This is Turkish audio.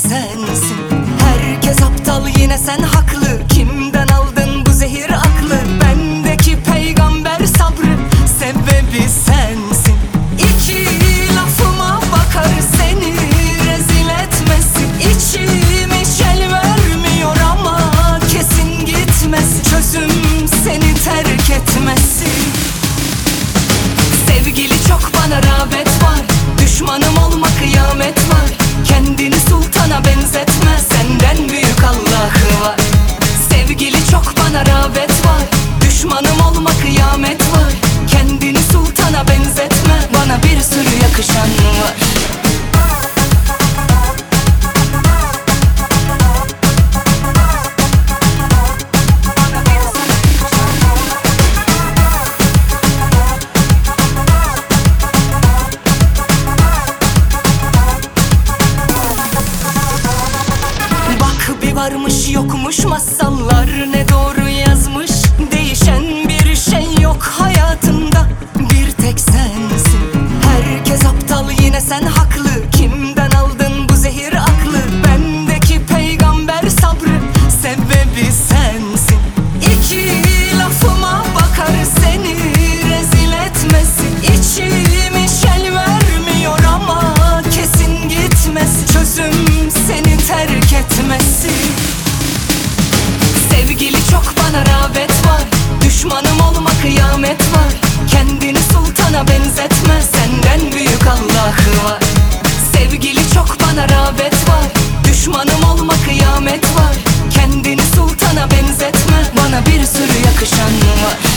sensin. Herkes aptal, yine sen haklı. Kimden aldın bu zehir aklı? Bendeki peygamber sabrı, sebebi sensin. İki lafıma bakar seni rezil etmesin. İçim hiç el vermiyor ama kesin gitmez. Çözüm seni terk etmesin. Sevgili çok bana rağbet var, düşmanım olma kıyamet var. Kendini sultana benzetme, senden büyük Allah'ı var. Sevgili çok bana rağbet var, düşmanım olma kıyamet var. Kendini sultana benzetme, bana bir sürü yakışan var. Varmış yokmuş masallar, ne doğru yazmış. Değişen bir şey yok hayatında, bir tek sensin. Herkes aptal, yine sen haklı. Kimden aldın bu zehir aklı? Bendeki peygamber sabrı, sebebi sensin. İki lafıma bakar seni rezil etmesin. İçim hiç el vermiyor ama kesin gitmez. Çözüm seni terk etmesin. Sevgili çok bana rağbet var, düşmanım olma kıyamet var. Kendini sultana benzetme, senden büyük Allah'ı var. Sevgili çok bana rağbet var, düşmanım olma kıyamet var. Kendini sultana benzetme, bana bir sürü yakışan var.